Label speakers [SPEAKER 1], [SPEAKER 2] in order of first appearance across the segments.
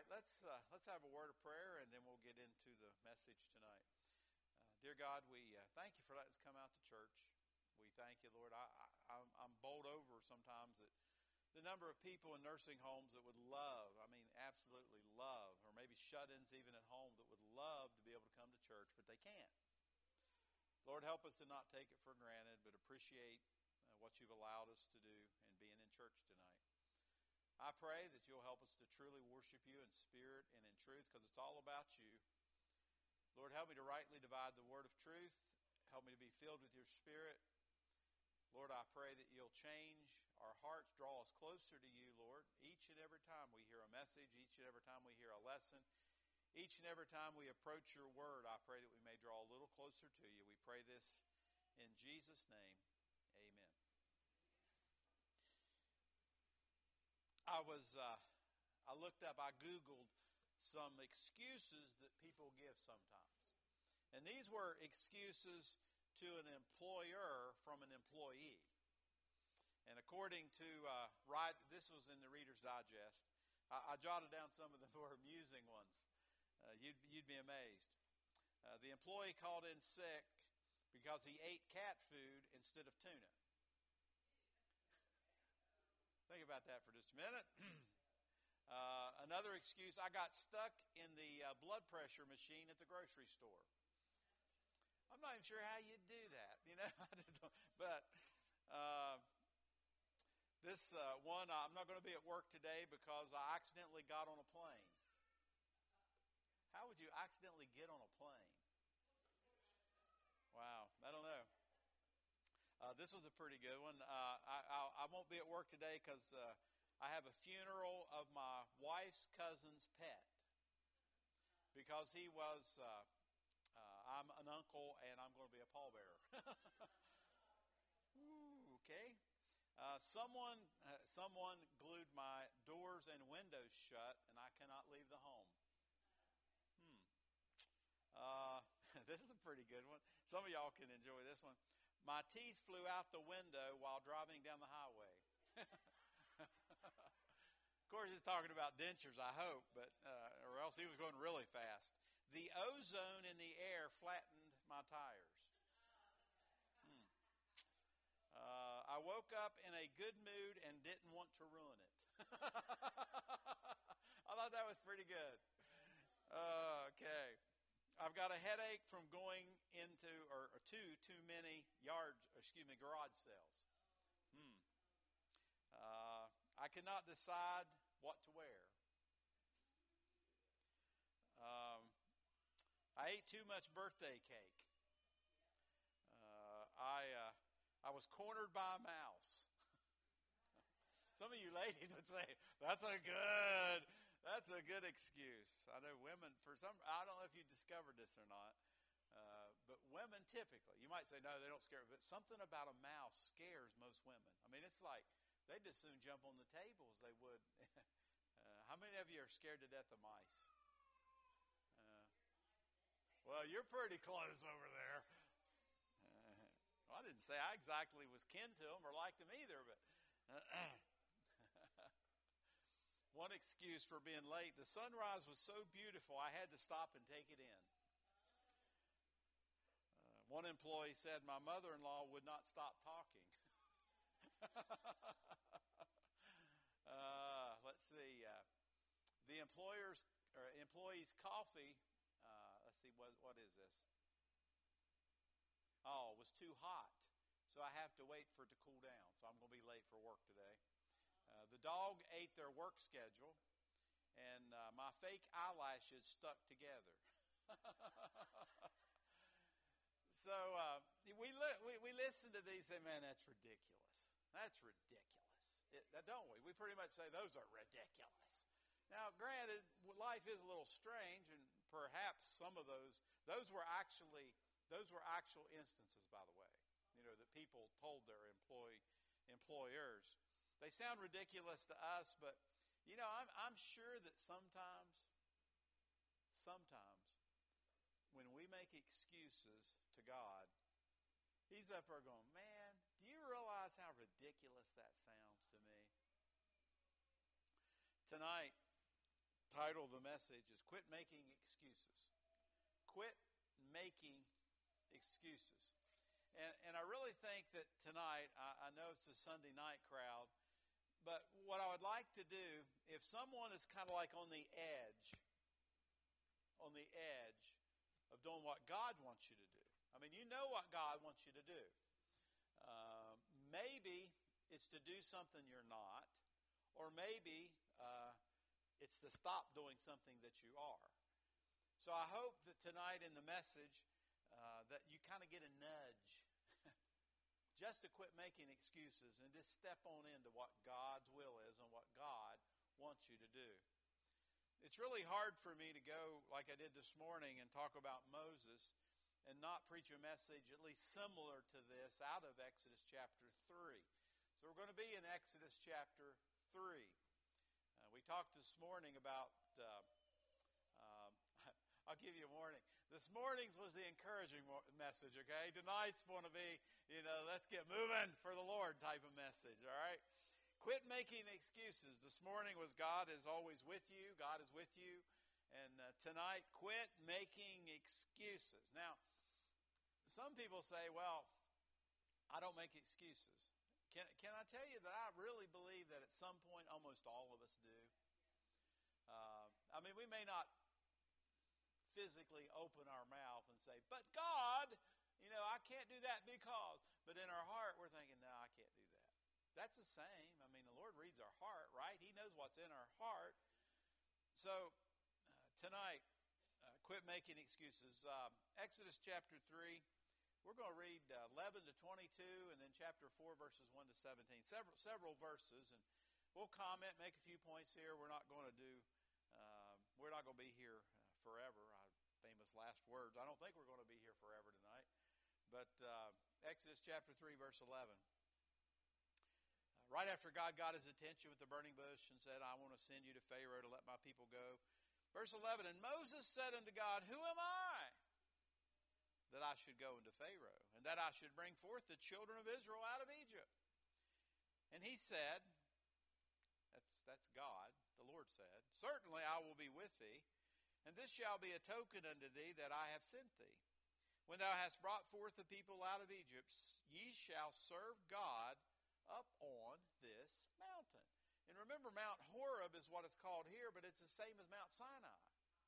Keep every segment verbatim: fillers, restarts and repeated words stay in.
[SPEAKER 1] right, let's uh, let's have a word of prayer, and then we'll get into the message tonight. Uh, dear God, we uh, thank you for letting us come out to church. We thank you, Lord. I, I, I'm bowled over sometimes at the number of people in nursing homes that would love, I mean, absolutely love, or maybe shut-ins even at home that would love to be able to come to church, but they can't. Lord, help us to not take it for granted, but appreciate uh, what you've allowed us to do in being in church tonight. I pray that you'll help us to truly worship you in spirit and in truth, because it's all about you. Lord, help me to rightly divide the word of truth. Help me to be filled with your spirit. Lord, I pray that you'll change our hearts, draw us closer to you, Lord, each and every time we hear a message, each and every time we hear a lesson, each and every time we approach your word. I pray that we may draw a little closer to you. We pray this in Jesus' name. Amen. I was, uh, I looked up, I Googled some excuses that people give sometimes. And these were excuses to an employer from an employee. And according to, uh, right, this was in the Reader's Digest. I, I jotted down some of the more amusing ones. Uh, you'd, you'd be amazed. Uh, the employee called in sick because he ate cat food instead of tuna. Think about that for just a minute. uh, another excuse, I got stuck in the uh, blood pressure machine at the grocery store. I'm not even sure how you'd do that, you know. but uh, this uh, one, I'm not going to be at work today because I accidentally got on a plane. How would you accidentally get on a plane? Wow, I don't know. Uh, this was a pretty good one. Uh, I, I, I won't be at work today because uh, I have a funeral of my wife's cousin's pet. Because he was, uh, uh, I'm an uncle and I'm going to be a pallbearer. Ooh, okay. Uh, someone, uh, someone glued my doors and windows shut and I cannot leave the home. Hmm. Uh, this is a pretty good one. Some of y'all can enjoy this one. My teeth flew out the window while driving down the highway. Of course, he's talking about dentures, I hope, but uh, or else he was going really fast. The ozone in the air flattened my tires. Hmm. Uh, I woke up in a good mood and didn't want to ruin it. I thought that was pretty good. Uh, okay. I've got a headache from going into or, or to too many yard, excuse me, garage sales. Hmm. Uh, I cannot decide what to wear. Um, I ate too much birthday cake. Uh, I uh, I was cornered by a mouse. Some of you ladies would say that's a good. That's a good excuse. I know women, for some, I don't know if you discovered this or not, uh, but women typically, you might say, no, they don't scare, but something about a mouse scares most women. I mean, it's like they'd just soon jump on the table as they would. uh, how many of you are scared to death of mice? Uh, well, you're pretty close over there. Uh, well, I didn't say I exactly was kin to them or liked them either, but... Uh, One excuse for being late, the sunrise was so beautiful I had to stop and take it in. Uh, one employee said, my mother-in-law would not stop talking. uh, let's see. Uh, the employer's or employee's coffee, uh, let's see, what, what is this? Oh, it was too hot. So I have to wait for it to cool down. So I'm going to be late for work today. Uh, the dog ate their work schedule, and uh, my fake eyelashes stuck together. so uh, we, li- we we listen to these and say, man, that's ridiculous. That's ridiculous. It, don't we? We pretty much say those are ridiculous. Now, granted, life is a little strange, and perhaps some of those, those were actually, those were actual instances, by the way, you know, that people told their employee, employers. They sound ridiculous to us, but, you know, I'm, I'm sure that sometimes, sometimes, when we make excuses to God, He's up there going, man, do you realize how ridiculous that sounds to me? Tonight, title of the message is Quit Making Excuses. Quit making excuses. And, and I really think that tonight, I, I know it's a Sunday night crowd, but what I would like to do, if someone is kind of like on the edge, on the edge of doing what God wants you to do. I mean, you know what God wants you to do. Uh, maybe it's to do something you're not, or maybe uh, it's to stop doing something that you are. So I hope that tonight in the message uh, that you kind of get a nudge just to quit making excuses and just step on into what God's will is and what God wants you to do. It's really hard for me to go like I did this morning and talk about Moses and not preach a message at least similar to this out of Exodus chapter three. So we're going to be in Exodus chapter three. Uh, we talked this morning about, uh, um, I'll give you a warning. This morning's was the encouraging message, okay? Tonight's going to be, you know, let's get moving for the Lord type of message, all right? Quit making excuses. This morning was God is always with you. God is with you. And uh, tonight, quit making excuses. Now, some people say, well, I don't make excuses. Can, can I tell you that I really believe that at some point almost all of us do? Uh, I mean, we may not physically open our mouth and say, but God, you know, I can't do that because. But in our heart, we're thinking, no, I can't do that. That's the same. I mean, the Lord reads our heart, right? He knows what's in our heart. So uh, tonight, uh, quit making excuses. Uh, Exodus chapter three, we're going to read uh, eleven to twenty-two, and then chapter four, verses one to seventeen. Several several verses, and we'll comment, make a few points here. We're not going to do, uh, we're not going to be here uh, forever. Famous last words. I don't think we're going to be here forever tonight. But uh, Exodus chapter three, verse eleven. Uh, right after God got his attention with the burning bush and said, I want to send you to Pharaoh to let my people go. Verse eleven, and Moses said unto God, who am I that I should go unto Pharaoh, and that I should bring forth the children of Israel out of Egypt? And he said, that's, that's God, the Lord said, certainly I will be with thee, and this shall be a token unto thee that I have sent thee. When thou hast brought forth the people out of Egypt, ye shall serve God up on this mountain. And remember, Mount Horeb is what it's called here, but it's the same as Mount Sinai.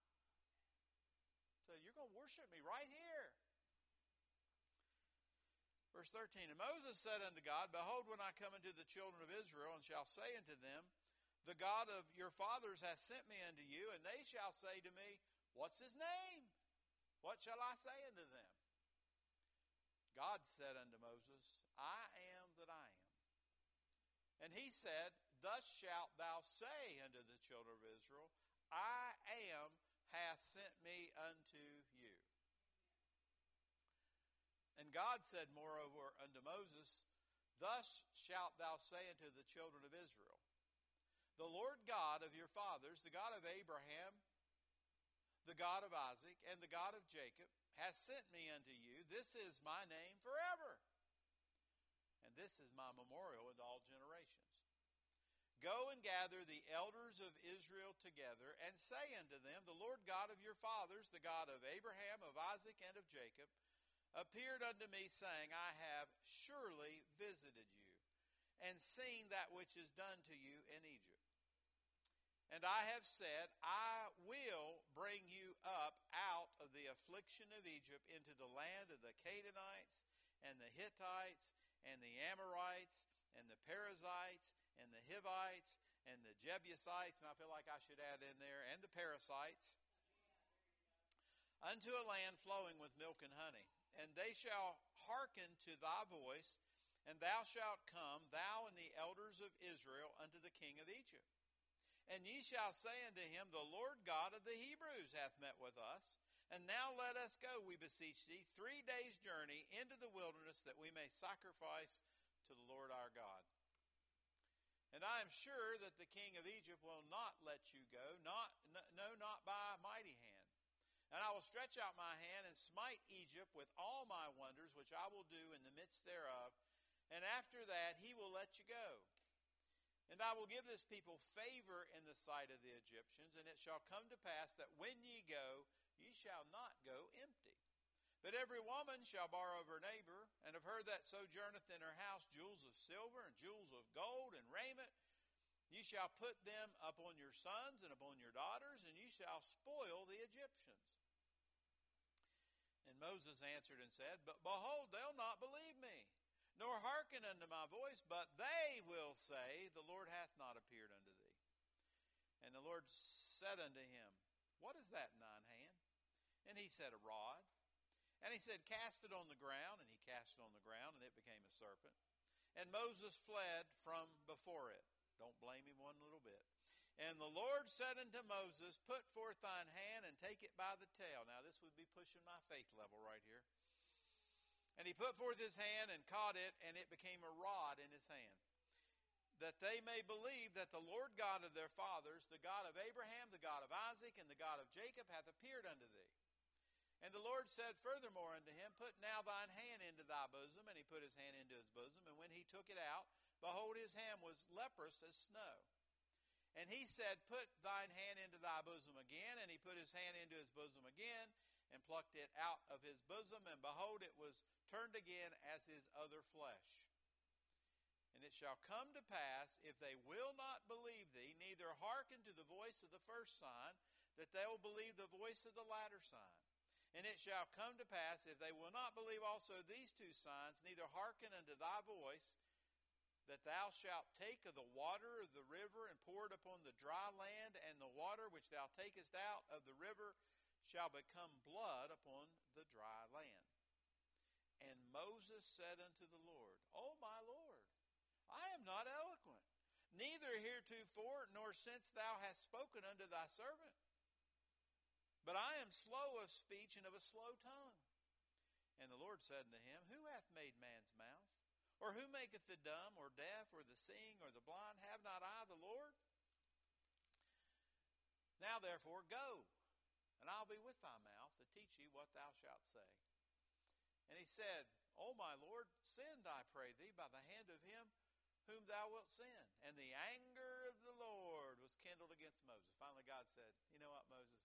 [SPEAKER 1] So you're going to worship me right here. Verse thirteen, and Moses said unto God, behold, when I come unto the children of Israel, and shall say unto them, the God of your fathers hath sent me unto you, and they shall say to me, what's his name? What shall I say unto them? God said unto Moses, I am that I am. And he said, thus shalt thou say unto the children of Israel, I am hath sent me unto you. And God said moreover unto Moses, thus shalt thou say unto the children of Israel, the Lord God of your fathers, the God of Abraham, the God of Isaac, and the God of Jacob, has sent me unto you. This is my name forever. And this is my memorial unto all generations. Go and gather the elders of Israel together, and say unto them, the Lord God of your fathers, the God of Abraham, of Isaac, and of Jacob, appeared unto me, saying, I have surely visited you, and seen that which is done to you in Egypt. And I have said, I will bring you up out of the affliction of Egypt into the land of the Canaanites, and the Hittites, and the Amorites, and the Perizzites, and the Hivites, and the Jebusites, and I feel like I should add in there, and the Perizzites, unto a land flowing with milk and honey. And they shall hearken to thy voice, and thou shalt come, thou and the elders of Israel, unto the king of Egypt. And ye shall say unto him, the Lord God of the Hebrews hath met with us. And now let us go, we beseech thee, three days' journey into the wilderness, that we may sacrifice to the Lord our God. And I am sure that the king of Egypt will not let you go, not, no, not by a mighty hand. And I will stretch out my hand and smite Egypt with all my wonders, which I will do in the midst thereof. And after that he will let you go. And I will give this people favor in the sight of the Egyptians, and it shall come to pass that when ye go, ye shall not go empty. But every woman shall borrow of her neighbor, and of her that sojourneth in her house jewels of silver, and jewels of gold, and raiment. Ye shall put them upon your sons and upon your daughters, and ye shall spoil the Egyptians. And Moses answered and said, But behold, they'll not believe me, nor hearken unto my voice, but they will say, The Lord hath not appeared unto thee. And the Lord said unto him, What is that in thine hand? And he said, A rod. And he said, Cast it on the ground. And he cast it on the ground, and it became a serpent. And Moses fled from before it. Don't blame him one little bit. And the Lord said unto Moses, Put forth thine hand, and take it by the tail. Now this would be pushing my faith level right here. And he put forth his hand and caught it, and it became a rod in his hand, that they may believe that the Lord God of their fathers, the God of Abraham, the God of Isaac, and the God of Jacob, hath appeared unto thee. And the Lord said furthermore unto him, Put now thine hand into thy bosom. And he put his hand into his bosom, and when he took it out, behold, his hand was leprous as snow. And he said, Put thine hand into thy bosom again. And he put his hand into his bosom again, and plucked it out of his bosom, and behold, it was turned again as his other flesh. And it shall come to pass, if they will not believe thee, neither hearken to the voice of the first sign, that they will believe the voice of the latter sign. And it shall come to pass, if they will not believe also these two signs, neither hearken unto thy voice, that thou shalt take of the water of the river, and pour it upon the dry land, and the water which thou takest out of the river shall become blood upon the dry land. And Moses said unto the Lord, O my Lord, I am not eloquent, neither heretofore nor since thou hast spoken unto thy servant. But I am slow of speech and of a slow tongue. And the Lord said unto him, Who hath made man's mouth? Or who maketh the dumb, or deaf, or the seeing, or the blind? Have not I the Lord? Now therefore go, and I'll be with thy mouth to teach thee what thou shalt say. And he said, O my Lord, send, I pray thee, by the hand of him whom thou wilt send. And the anger of the Lord was kindled against Moses. Finally God said, You know what, Moses?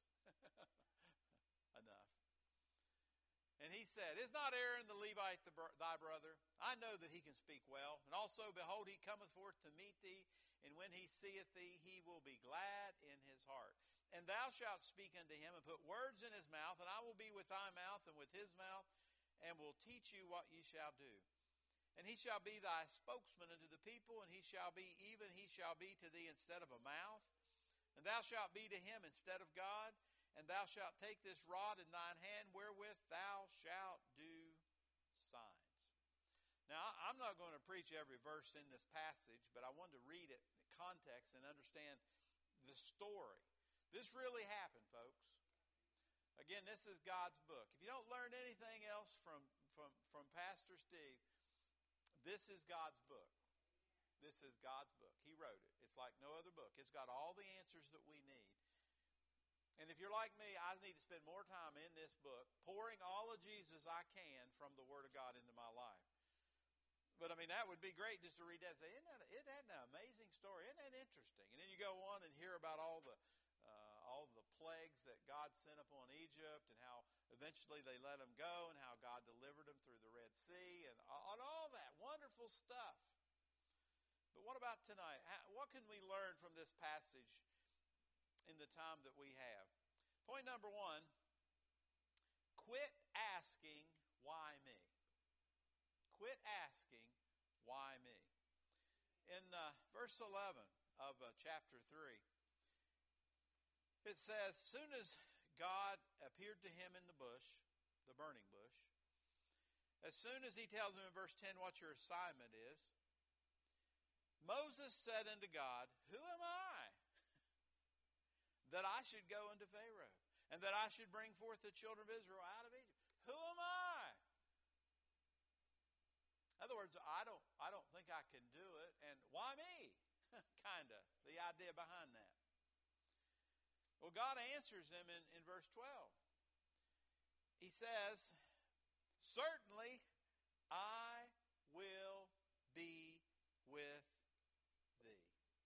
[SPEAKER 1] Enough. And he said, Is not Aaron the Levite the br- thy brother? I know that he can speak well. And also, behold, he cometh forth to meet thee, and when he seeth thee, he will be glad in his heart. And thou shalt speak unto him, and put words in his mouth, and I will be with thy mouth and with his mouth, and will teach you what ye shall do. And he shall be thy spokesman unto the people, and he shall be, even he shall be to thee instead of a mouth. And thou shalt be to him instead of God, and thou shalt take this rod in thine hand, wherewith thou shalt do signs. Now, I'm not going to preach every verse in this passage, but I wanted to read it in context and understand the story. This really happened, folks. Again, this is God's book. If you don't learn anything else from, from, from Pastor Steve, this is God's book. This is God's book. He wrote it. It's like no other book. It's got all the answers that we need. And if you're like me, I need to spend more time in this book, pouring all of Jesus I can from the Word of God into my life. But, I mean, that would be great just to read that and say, isn't that, isn't that an amazing story? Isn't that interesting? And then you go on and hear about all the uh, all the plagues that God sent upon Egypt, and how eventually they let them go, and how God delivered them through the Red Sea, and all, and all that wonderful stuff. But what about tonight? How, what can we learn from this passage in the time that we have? Point number one, quit asking, why me? Quit asking, why me? In uh, verse eleven of uh, chapter three, it says, soon as God appeared to him in the bush, the burning bush, as soon as he tells him in verse ten what your assignment is, Moses said unto God, who am I that I should go unto Pharaoh, and that I should bring forth the children of Israel out of Egypt? Who am I? In other words, I don't, I don't think I can do it, and why me? kind of, the idea behind that. Well, God answers him in, in verse twelve. He says, certainly I will be with thee.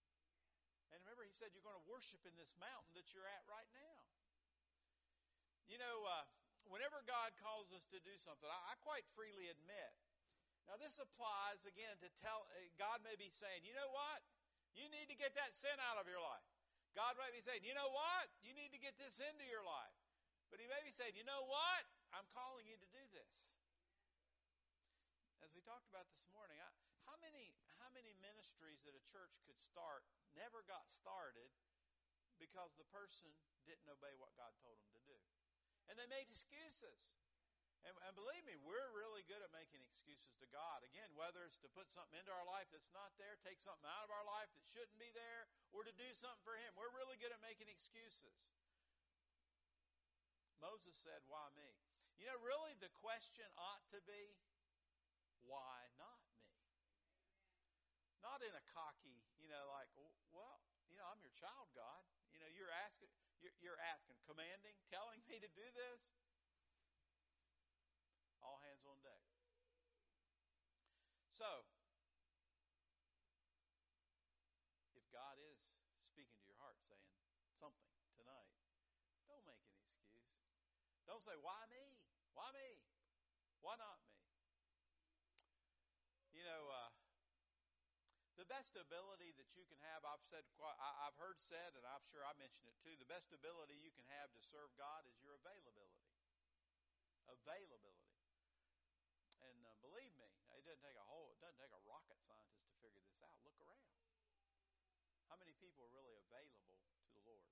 [SPEAKER 1] said you're going to worship in this mountain that you're at right now. You know, uh, whenever God calls us to do something, I, I quite freely admit. Now, this applies, again, to tell, God may be saying, you know what? You need to get that sin out of your life. God might be saying, you know what? You need to get this into your life. But he may be saying, you know what? I'm calling you to do this. As we talked about this morning, I, how many how many ministries that a church could start never got started because the person didn't obey what God told them to do? And they made excuses. And, and believe me, we're really good at making excuses to God. Again, whether it's to put something into our life that's not there, take something out of our life that shouldn't be there, or to do something for him. We're really good at making excuses. Moses said, why me? You know, really the question ought to be, why not me? Not in a cocky, you know, like, well, you know, I'm your child, God. You know, you're asking, you're, you're asking, commanding, telling me to do this. All hands on deck. So, if God is speaking to your heart saying something tonight, don't make an excuse. Don't say, why me? Why me? Why not me? You know, uh, the best ability that you can have, I've said, I've heard said, and I'm sure I mentioned it too, the best ability you can have to serve God is your availability. Availability. And uh, believe me, it doesn't take a whole, it doesn't take a rocket scientist to figure this out. Look around. How many people are really available to the Lord?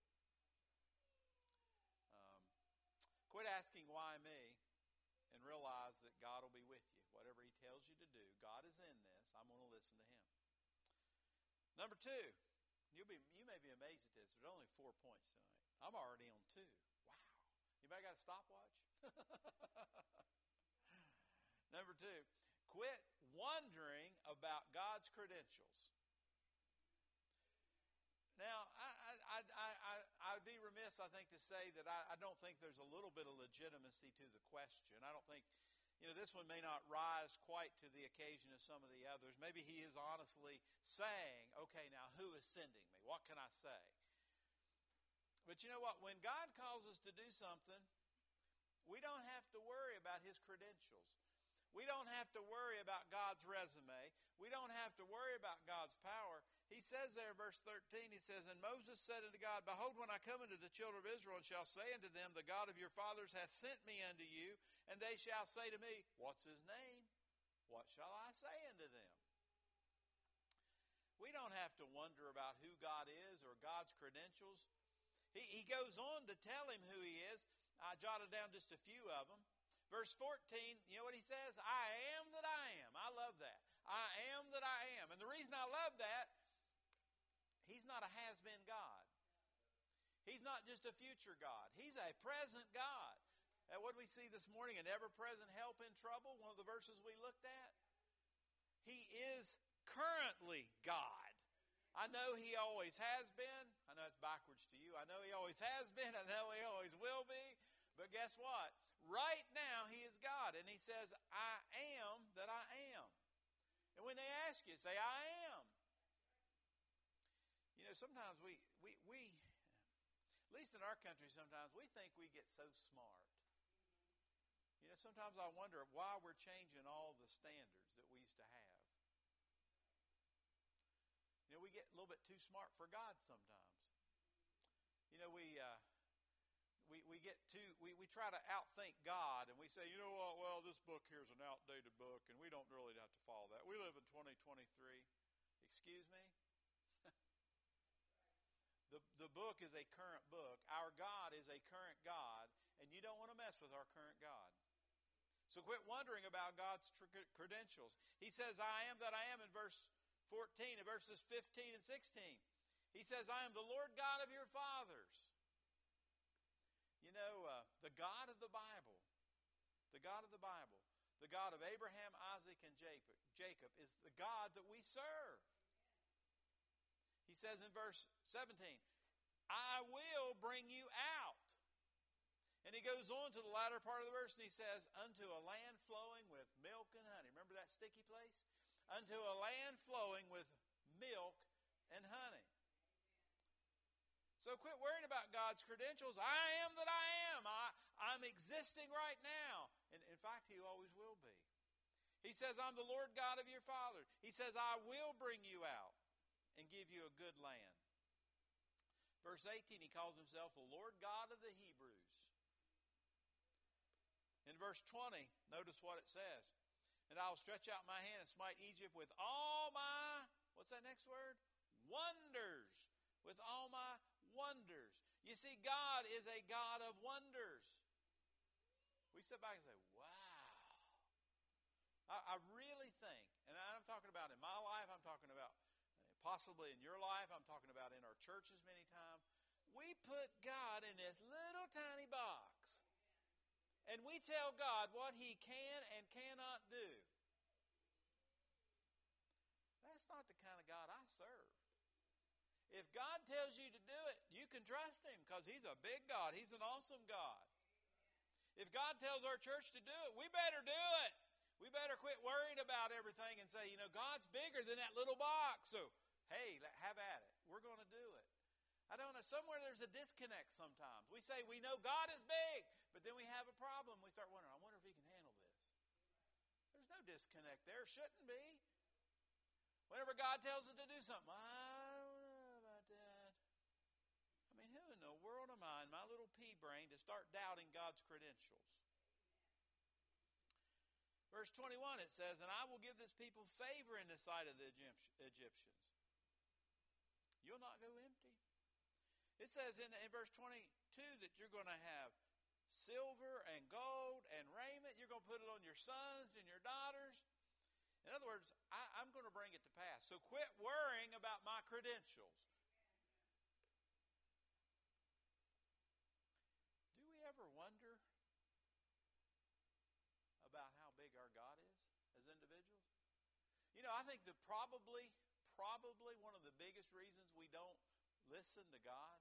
[SPEAKER 1] Um, quit asking why me, and realize that God will be with you. Whatever he tells you to do, God is in this. I'm going to listen to him. Number two, you'll be, you may be amazed at this, but only four points tonight. I'm already on two. Wow. Anybody got a stopwatch? Number two, quit wondering about God's credentials. Now, I, I, I, I, I'd be remiss, I think, to say that I, I don't think there's a little bit of legitimacy to the question. I don't think, you know, this one may not rise quite to the occasion of some of the others. Maybe he is honestly saying, okay, now who is sending me? What can I say? But you know what? When God calls us to do something, we don't have to worry about his credentials. We don't have to worry about God's resume. We don't have to worry about God's power. He says there in verse thirteen, he says, and Moses said unto God, behold, when I come unto the children of Israel, and shall say unto them, the God of your fathers hath sent me unto you, and they shall say to me, what's his name? What shall I say unto them? We don't have to wonder about who God is or God's credentials. He, he goes on to tell him who he is. I jotted down just a few of them. Verse fourteen, you know what he says? I am that I am. I love that. I am that I am. And the reason I love that, he's not a has-been God. He's not just a future God. He's a present God. And what did we see this morning? An ever-present help in trouble, one of the verses we looked at. He is currently God. I know he always has been. I know it's backwards to you. I know he always has been. I know he always will be. But guess what? Right now, he is God. And he says, I am that I am. And when they ask you, say, I am. You know, sometimes we, we, we, at least in our country sometimes, we think we get so smart. You know, sometimes I wonder why we're changing all the standards that we used to have. You know, we get a little bit too smart for God sometimes. You know, we... Uh, We we get too we, we try to outthink God, and we say, you know what, well, this book here is an outdated book, and we don't really have to follow that. We live in twenty twenty-three. Excuse me? the the book is a current book. Our God is a current God, and you don't want to mess with our current God. So quit wondering about God's tr- credentials. He says, I am that I am in verse fourteen, in verses fifteen and sixteen. He says, I am the Lord God of your fathers. You know, uh, the God of the Bible, the God of the Bible, the God of Abraham, Isaac, and Jacob, Jacob is the God that we serve. He says in verse seventeen, I will bring you out. And he goes on to the latter part of the verse, and he says, unto a land flowing with milk and honey. Remember that sticky place? Unto a land flowing with milk and honey. So quit worrying about God's credentials. I am that I am. I, I'm existing right now. And in fact, He always will be. He says, I'm the Lord God of your father. He says, I will bring you out and give you a good land. Verse eighteen, He calls Himself the Lord God of the Hebrews. In verse twenty, notice what it says. And I will stretch out my hand and smite Egypt with all my, what's that next word? Wonders. With all my wonders. You see, God is a God of wonders. We sit back and say, wow. I, I really think, and I'm talking about in my life, I'm talking about possibly in your life, I'm talking about in our churches many times, we put God in this little tiny box. And we tell God what He can and cannot do. That's not the kind of God I serve. If God tells you to do it, you can trust Him because He's a big God. He's an awesome God. If God tells our church to do it, we better do it. We better quit worrying about everything and say, you know, God's bigger than that little box. So, hey, have at it. We're going to do it. I don't know. Somewhere there's a disconnect sometimes. We say we know God is big, but then we have a problem. We start wondering, I wonder if He can handle this. There's no disconnect there. Shouldn't be. Whenever God tells us to do something, I don't know about that. I mean, who in the world am I in my little pea brain to start doubting God's credentials? Verse twenty-one, it says, and I will give this people favor in the sight of the Egyptians. You'll not go empty. It says in, in verse twenty-two that you're going to have silver and gold and raiment. You're going to put it on your sons and your daughters. In other words, I, I'm going to bring it to pass. So quit worrying about my credentials. Do we ever wonder about how big our God is as individuals? You know, I think that probably, probably one of the biggest reasons we don't listen to God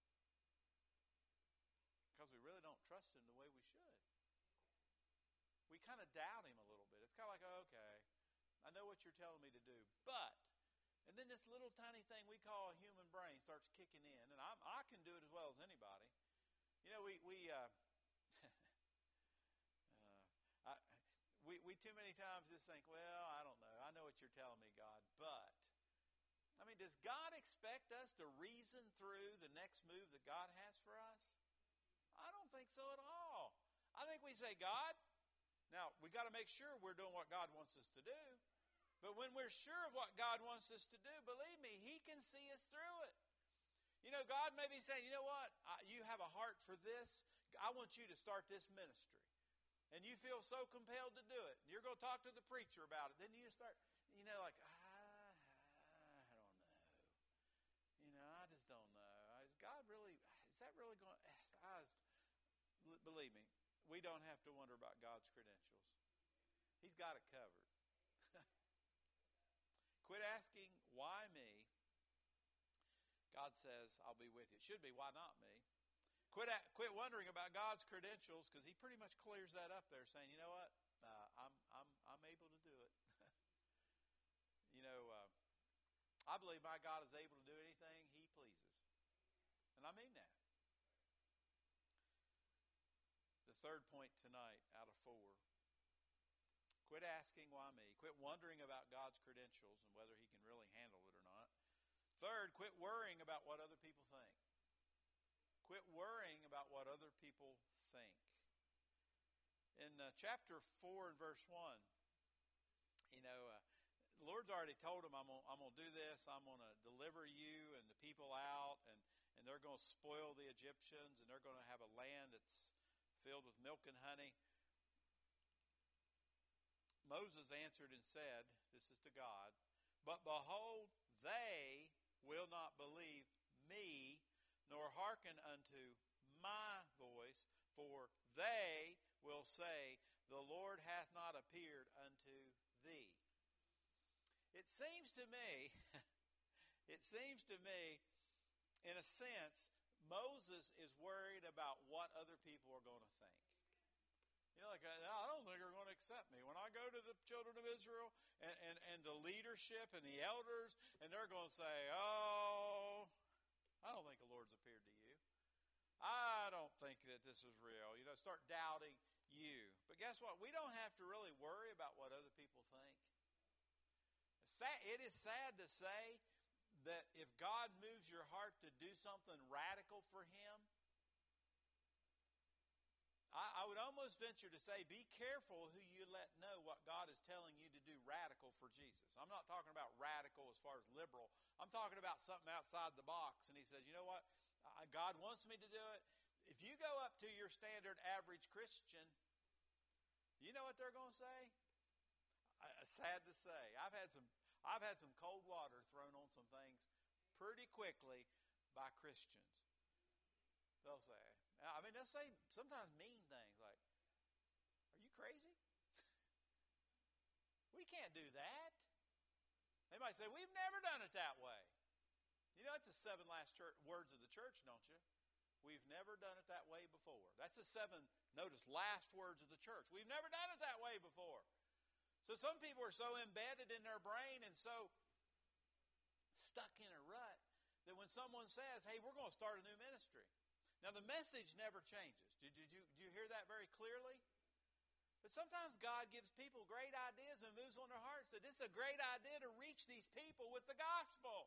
[SPEAKER 1] because we really don't trust Him the way we should. We kind of doubt Him a little bit. It's kind of like, oh, okay, I know what you're telling me to do, but, and then this little tiny thing we call a human brain starts kicking in, and I'm, I can do it as well as anybody. You know, we we uh, uh, I, we we too many times just think, well, I don't know. I know what you're telling me, God, but I mean, does God expect us to reason through the next move that God has for us? I don't think so at all. I think we say, God, now we got to make sure we're doing what God wants us to do. But when we're sure of what God wants us to do, believe me, He can see us through it. You know, God may be saying, you know what, I, you have a heart for this. I want you to start this ministry. And you feel so compelled to do it. You're going to talk to the preacher about it. Then you start, you know, like, I, I don't know. You know, I just don't know. Is God really, is that really going, I, believe me, we don't have to wonder about God's credentials. He's got it covered. Quit asking, why me? God says, I'll be with you. It should be, why not me? Quit at, quit wondering about God's credentials because He pretty much clears that up there saying, you know what? Uh, I'm, I'm, I'm able to do it. You know, uh, I believe my God is able to do anything He pleases. And I mean that. The third point tonight out of four. Quit asking why me. Quit wondering about God's credentials and whether He can really handle it or not. Third, quit worrying about what other people think. Quit worrying about what other people think. In uh, chapter four and verse one, you know, uh, the Lord's already told him, I'm going I'm to do this. I'm going to deliver you and the people out, and, and they're going to spoil the Egyptians, and they're going to have a land that's filled with milk and honey. Moses answered and said, this is to God, but behold, they will not believe me, nor hearken unto my voice, for they will say, the Lord hath not appeared unto thee. It seems to me, it seems to me, in a sense, Moses is worried about what other people are going to think. You know, like, I don't think they're going to accept me. When I go to the children of Israel and, and, and the leadership and the elders, and they're going to say, oh, I don't think the Lord's appeared to you. I don't think that this is real. You know, start doubting you. But guess what? We don't have to really worry about what other people think. It is sad to say that if God moves your heart to do something radical for Him, I, I would almost venture to say, be careful who you let know what God is telling you to do radical for Jesus. I'm not talking about radical as far as liberal. I'm talking about something outside the box. And He says, you know what? God wants me to do it. If you go up to your standard average Christian, you know what they're going to say? Uh, sad to say, I've had some I've had some cold water thrown on some things pretty quickly by Christians. They'll say, I mean, they'll say sometimes mean things like, "Are you crazy? We can't do that." They might say, "We've never done it that way." You know, it's the seven last church, words of the church, don't you? We've never done it that way before. That's the seven, notice, last words of the church. We've never done it that way before. So some people are so embedded in their brain and so stuck in a rut that when someone says, hey, we're going to start a new ministry. Now, the message never changes. Did you, did you hear that very clearly? But sometimes God gives people great ideas and moves on their hearts that this is a great idea to reach these people with the gospel.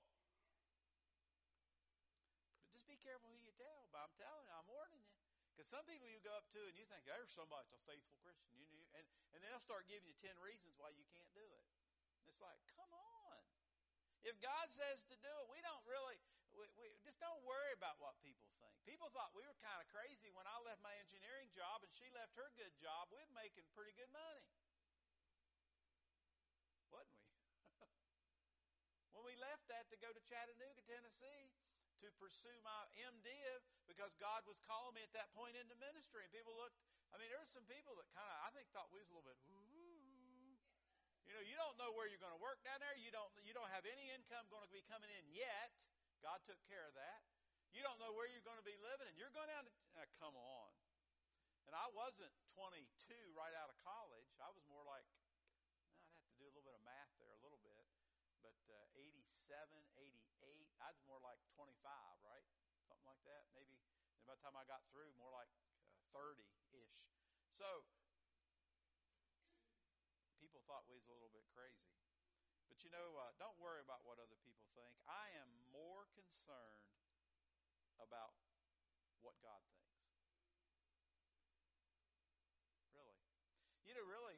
[SPEAKER 1] Just be careful who you tell. But I'm telling you, I'm warning you. Because some people you go up to and you think, there's somebody that's a faithful Christian. You know, and, and then they'll start giving you ten reasons why you can't do it. It's like, come on. If God says to do it, we don't really, we, we just don't worry about what people think. People thought we were kind of crazy when I left my engineering job and she left her good job. We were making pretty good money. Wasn't we? When we left that to go to Chattanooga, Tennessee, to pursue my M Div because God was calling me at that point into ministry. And people looked, I mean, there were some people that kind of, I think, thought we was a little bit, ooh. You know, you don't know where you're going to work down there. You don't, you don't have any income going to be coming in yet. God took care of that. You don't know where you're going to be living, and you're going down to, uh, come on. And I wasn't twenty-two right out of college. I was more like, I'd have to do a little bit of math there, a little bit. But uh, eighty-seven, eighty-eight, I was more like twenty-five, right? Something like that. Maybe and by the time I got through, more like uh, thirty-ish. So people thought we was a little bit crazy. But you know, uh, don't worry about what other people think. I am more concerned about what God thinks. Really. You know, really,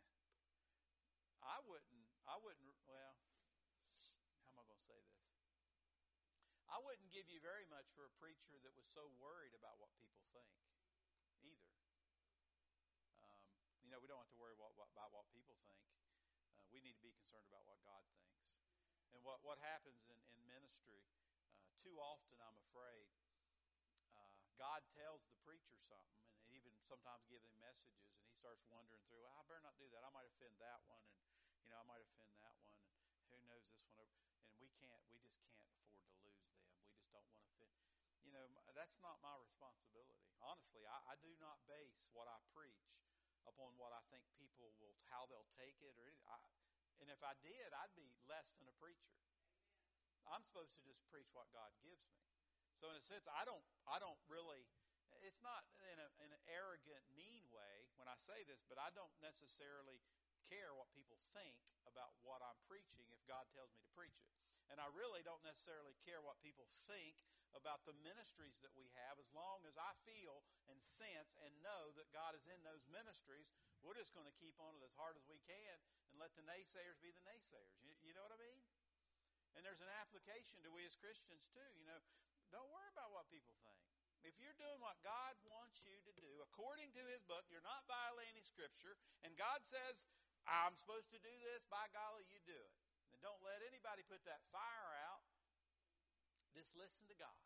[SPEAKER 1] I wouldn't, I wouldn't, well, say this. I wouldn't give you very much for a preacher that was so worried about what people think either. Um, you know, we don't have to worry what, what, about what people think. Uh, we need to be concerned about what God thinks. And what, what happens in, in ministry, uh, too often, I'm afraid, uh, God tells the preacher something, and even sometimes give him messages, and he starts wondering through, well, I better not do that. I might offend that one, and, you know, I might offend that one, and who knows this one over. And we can't, we just can't afford to lose them. We just don't want to fit. You know, that's not my responsibility. Honestly, I, I do not base what I preach upon what I think people will, how they'll take it or anything. I, and if I did, I'd be less than a preacher. Amen. I'm supposed to just preach what God gives me. So in a sense, I don't, I don't really, it's not in, a, in an arrogant, mean way when I say this, but I don't necessarily care what people think about what I'm preaching if God tells me to preach it. And I really don't necessarily care what people think about the ministries that we have as long as I feel and sense and know that God is in those ministries. We're just going to keep on it as hard as we can and let the naysayers be the naysayers. You, you know what I mean? And there's an application to we as Christians too. You know, don't worry about what people think. If you're doing what God wants you to do according to His book, you're not violating Scripture, and God says, I'm supposed to do this, by golly, you do it. And don't let anybody put that fire out. Just listen to God.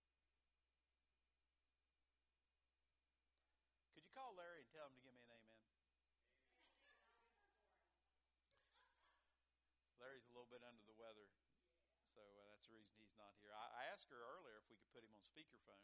[SPEAKER 1] Could you call Larry and tell him to give me an amen? Larry's a little bit under the weather, so uh, that's the reason he's not here. I, I asked her earlier if we could put him on speakerphone.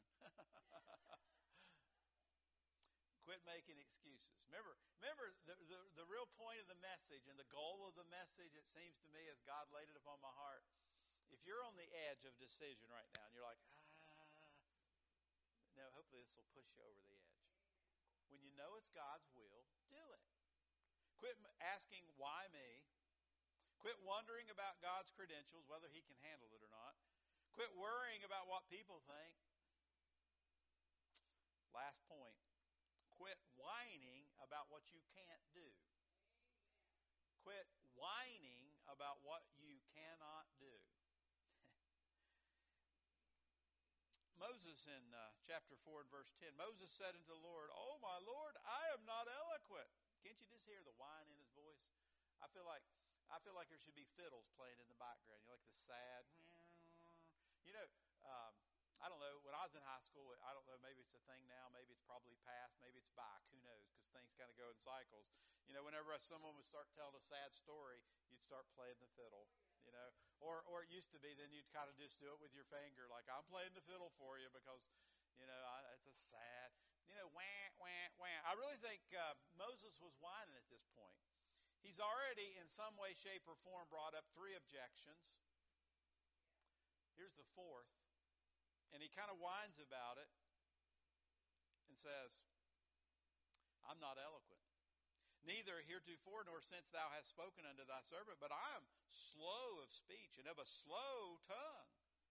[SPEAKER 1] Quit making excuses. Remember, remember the, the, the real point of the message and the goal of the message, it seems to me, as God laid it upon my heart, if you're on the edge of decision right now and you're like, ah, no, hopefully this will push you over the edge. When you know it's God's will, do it. Quit asking, why me? Quit wondering about God's credentials, whether he can handle it or not. Quit worrying about what people think. Last point. Quit whining about what you can't do. Quit whining about what you cannot do. Moses in uh, chapter four and verse ten, Moses said unto the Lord, "Oh my Lord, I am not eloquent." Can't you just hear the whine in his voice? I feel like I feel like there should be fiddles playing in the background. You know, like the sad. You know, um, I don't know. When I was in high school, I don't know. Maybe it's a thing now. Maybe it's probably past. Maybe it's back. Who knows? Because things kind of go in cycles. You know, whenever someone would start telling a sad story, you'd start playing the fiddle. You know, or or it used to be, then you'd kind of just do it with your finger, like, I'm playing the fiddle for you because, you know, I, it's a sad, you know, wah, wah, wah. I really think uh, Moses was whining at this point. He's already, in some way, shape, or form, brought up three objections. Here's the fourth. And he kind of whines about it and says, I'm not eloquent. Neither heretofore nor since thou hast spoken unto thy servant, but I am slow of speech and of a slow tongue.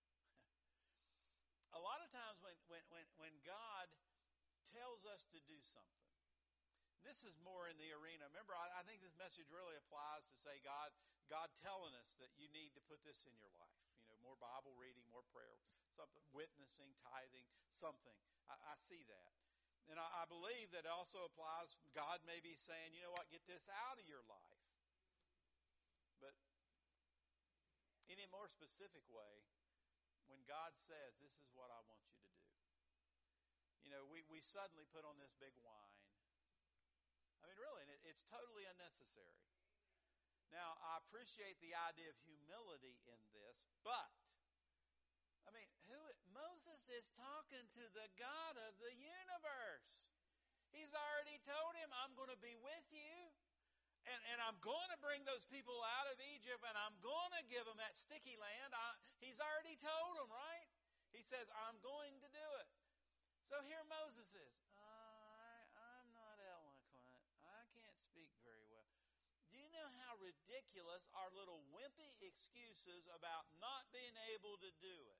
[SPEAKER 1] A lot of times when, when, when, when God tells us to do something, this is more in the arena. Remember, I, I think this message really applies to say God, God telling us that you need to put this in your life. You know, more Bible reading, more prayer, something, witnessing, tithing, something. I, I see that. And I, I believe that also applies, God may be saying, you know what, get this out of your life. But in a more specific way, when God says, this is what I want you to do. You know, we, we suddenly put on this big whine. I mean, really, it, it's totally unnecessary. Now, I appreciate the idea of humility in this, but I mean, who Moses is talking to the God of the universe. He's already told him, I'm going to be with you, and, and I'm going to bring those people out of Egypt, and I'm going to give them that sticky land. I, he's already told them, right? He says, I'm going to do it. So here Moses is. I, I'm not eloquent. I can't speak very well. Do you know how ridiculous our little wimpy excuses about not being able to do it?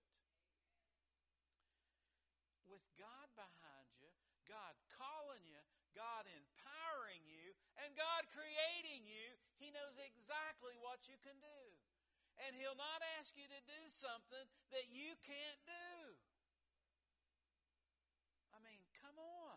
[SPEAKER 1] With God behind you, God calling you, God empowering you, and God creating you, He knows exactly what you can do. And He'll not ask you to do something that you can't do. I mean, come on.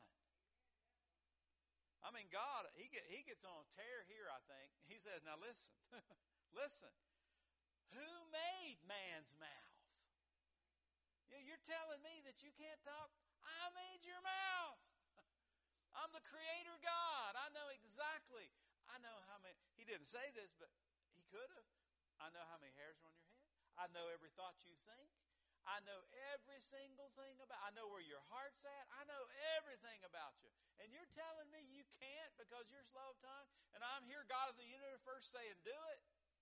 [SPEAKER 1] I mean, God, He get, he gets on a tear here, I think. He says, now listen, listen. Who made man's mouth? You're telling me that you can't talk? I made your mouth. I'm the creator God. I know exactly. I know how many. He didn't say this, but he could have. I know how many hairs are on your head. I know every thought you think. I know every single thing about. I know where your heart's at. I know everything about you. And you're telling me you can't because you're slow of tongue? And I'm here, God of the universe, saying, do it?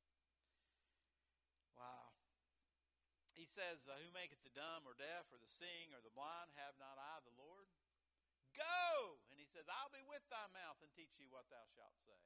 [SPEAKER 1] Wow. He says, uh, who maketh the dumb or deaf or the seeing or the blind, have not I the Lord? Go! And he says, I'll be with thy mouth and teach thee what thou shalt say.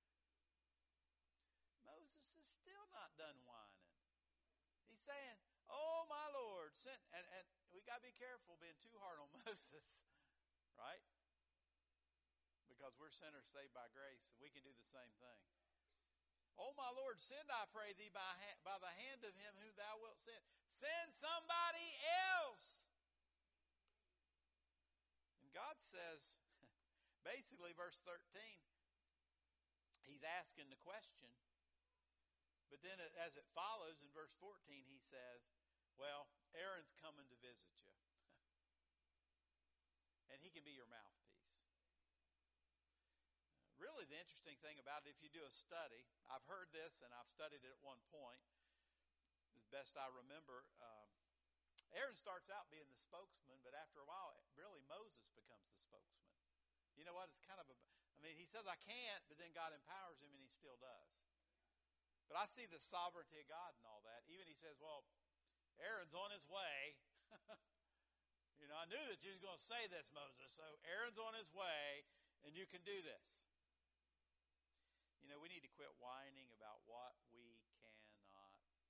[SPEAKER 1] Moses is still not done whining. He's saying, oh my Lord, send, and, and we got to be careful being too hard on Moses, right? Because we're sinners saved by grace, and we can do the same thing. Oh, my Lord, send, I pray thee, by, ha- by the hand of him who thou wilt send. Send somebody else. And God says, basically, verse thirteen, he's asking the question. But then as it follows in verse fourteen, he says, well, Aaron's coming to visit you. And he can be your mouthpiece. Really, the interesting thing about it, if you do a study, I've heard this and I've studied it at one point, as best I remember. Um, Aaron starts out being the spokesman, but after a while, really Moses becomes the spokesman. You know what? It's kind of a, I mean, he says, I can't, but then God empowers him and he still does. But I see the sovereignty of God and all that. Even he says, well, Aaron's on his way. You know, I knew that you was going to say this, Moses. So Aaron's on his way, and you can do this. You know, we need to quit whining about what we cannot do.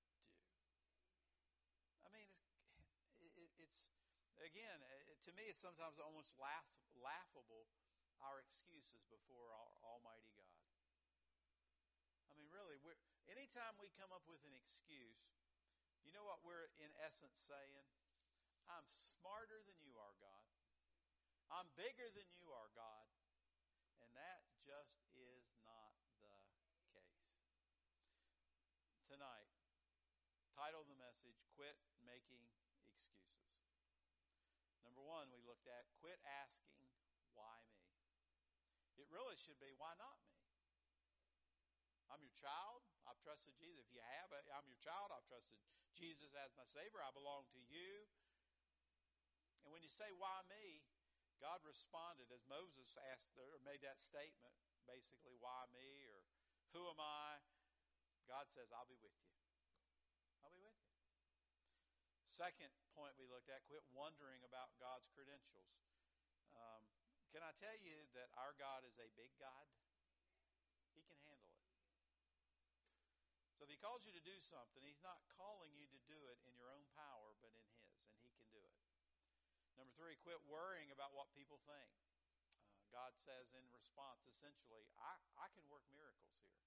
[SPEAKER 1] I mean, it's, it, it's again, it, to me, it's sometimes almost laugh, laughable, our excuses before our Almighty God. I mean, really, we're, anytime we come up with an excuse, you know what we're in essence saying? I'm smarter than you are, God. I'm bigger than you are, God. And that just is not the case. Tonight, title of the message, Quit Making Excuses. Number one, we looked at, quit asking, why me? It really should be, why not me? I'm your child. I've trusted Jesus. If you have, I'm your child. I've trusted Jesus as my Savior. I belong to you. And when you say, why me? God responded as Moses asked or made that statement, basically, why me? Or who am I? God says, I'll be with you. I'll be with you. Second point we looked at, quit wondering about God's credentials. Um, can I tell you that our God is a big God? He can handle it. So if he calls you to do something, he's not calling you to do it in your own power, but in his, and he can do it. Number three, quit worrying about what people think. Uh, God says in response, essentially, I, I can work miracles here.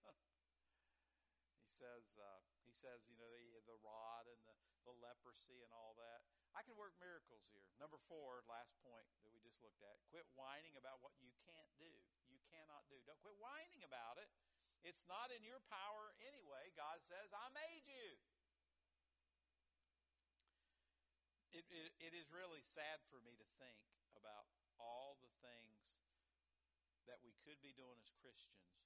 [SPEAKER 1] he says, uh, he says, you know, the, the rod and the, the leprosy and all that. I can work miracles here. Number four, last point that we just looked at, quit whining about what you can't do. You cannot do. Don't quit whining about it. It's not in your power anyway. God says, I made you. It, it, it is really sad for me to think about all the things that we could be doing as Christians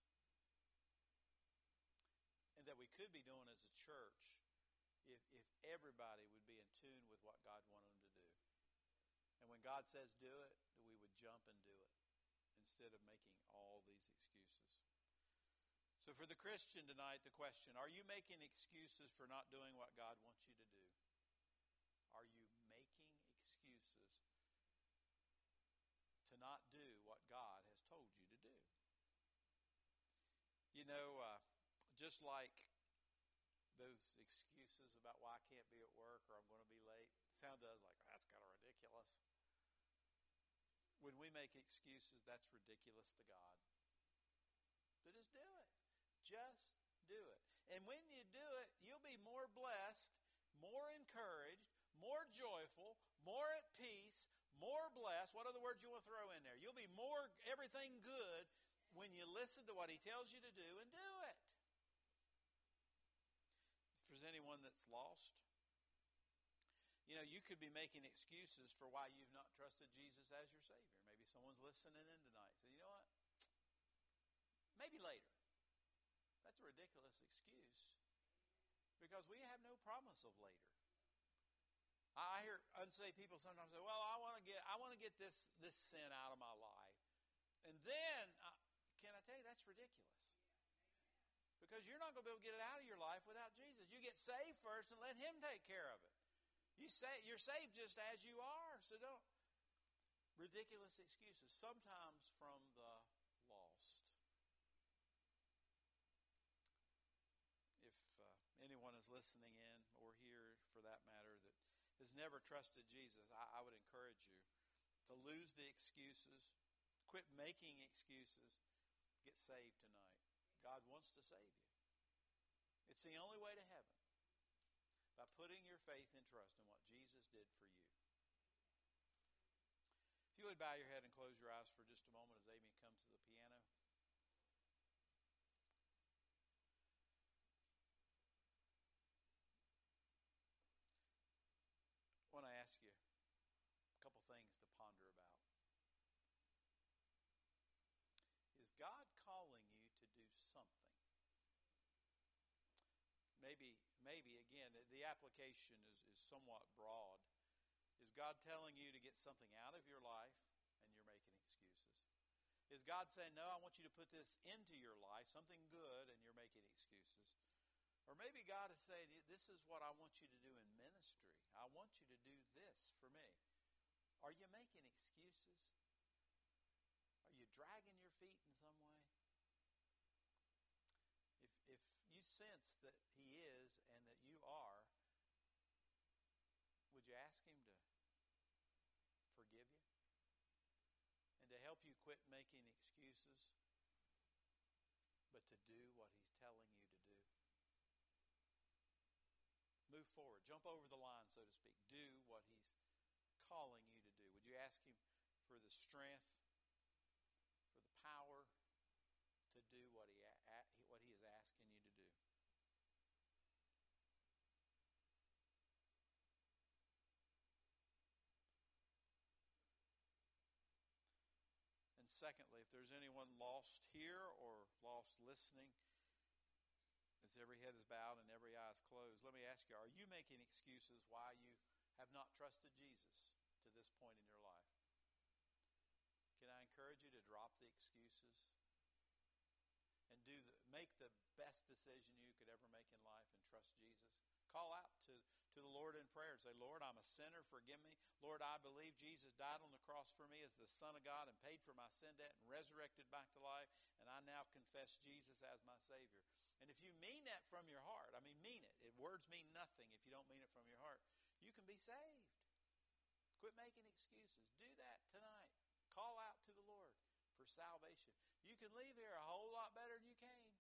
[SPEAKER 1] and that we could be doing as a church if, if everybody would be in tune with what God wanted them to do. And when God says do it, we would jump and do it instead of making all these excuses. So for the Christian tonight, the question, are you making excuses for not doing what God wants you to do? Are you making excuses to not do what God has told you to do? You know, uh, just like those excuses about why I can't be at work or I'm going to be late, sound does like, that's kind of ridiculous. When we make excuses, that's ridiculous to God. So just do it. Just do it. And when you do it, you'll be more blessed, more encouraged, more joyful, more at peace, more blessed. What other words you want to throw in there? You'll be more everything good when you listen to what he tells you to do and do it. If there's anyone that's lost, you know, you could be making excuses for why you've not trusted Jesus as your Savior. Maybe someone's listening in tonight. Say, you know what? Maybe later. That's a ridiculous excuse because we have no promise of later. I hear unsaved people sometimes say, well, I want to get I want to get this, this sin out of my life. And then, uh, can I tell you, that's ridiculous. Because you're not going to be able to get it out of your life without Jesus. You get saved first and let him take care of it. You say, you're saved just as you are. So don't. Ridiculous excuses, sometimes from the lost. If uh, anyone is listening in or here for that matter that has never trusted Jesus, I, I would encourage you to lose the excuses, quit making excuses, get saved tonight. God wants to save you. It's the only way to heaven, by putting your faith and trust in what Jesus did for you. If you would bow your head and close your eyes for just a moment as Amy comes to the piano. I want to ask you a couple things to ponder about. Is God calling you to do something? Maybe, maybe again, the application is, is somewhat broad. Is God telling you to get something out of your life and you're making excuses? Is God saying, no, I want you to put this into your life, something good, and you're making excuses? Or maybe God is saying, this is what I want you to do in ministry. I want you to do this for me. Are you making excuses? Are you dragging your feet in some way? If, if you sense that He is and that you are, would you ask Him to forgive you? And to help you quit making excuses, but to do what He's telling you to do? Move forward. Jump over the line, so to speak. Do what He's calling you to do. Would you ask Him for the strength, for the power to do what He what He is asking you to do? And secondly, if there's anyone lost here or lost listening, as every head is bowed and every eye is closed, let me ask you, are you making excuses why you have not trusted Jesus to this point in your life? Can I encourage you to drop the excuses and do the, make the best decision you could ever make in life and trust Jesus? Call out to, to the Lord in prayer and say, Lord, I'm a sinner, forgive me. Lord, I believe Jesus died on the cross for me as the Son of God and paid for my sin debt and resurrected back to life, and I now confess Jesus as my Savior. And if you mean that from your heart, I mean mean it. It words mean nothing if you don't mean it from your heart. You can be saved. Quit making excuses. Do that tonight. Call out to the Lord for salvation. You can leave here a whole lot better than you came.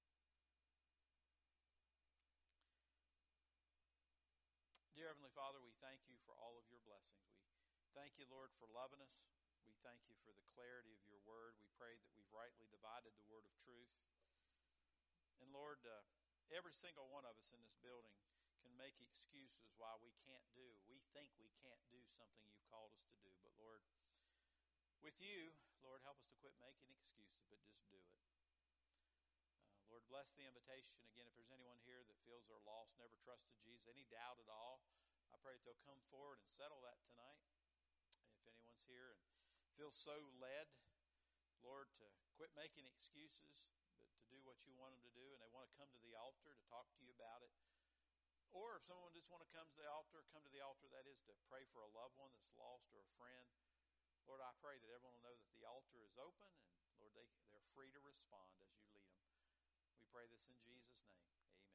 [SPEAKER 1] Dear Heavenly Father, we thank you for all of your blessings. We thank you, Lord, for loving us. We thank you for the clarity of your word. We pray that we've rightly divided the word of truth. And Lord, uh, every single one of us in this building can make excuses why we can't do. We think we can't do something you've called us to do. But Lord, with you, Lord, help us to quit making excuses, but just do it. Uh, Lord, bless the invitation. Again, if there's anyone here that feels they're lost, never trusted Jesus, any doubt at all, I pray that they'll come forward and settle that tonight. If anyone's here and feels so led, Lord, to quit making excuses, but to do what you want them to do, and they want to come to the altar to talk to you about it. Or if someone just want to come to the altar, come to the altar, that is to pray for a loved one that's lost or a friend. Lord, I pray that everyone will know that the altar is open, and Lord, they, they're free to respond as you lead them. We pray this in Jesus' name.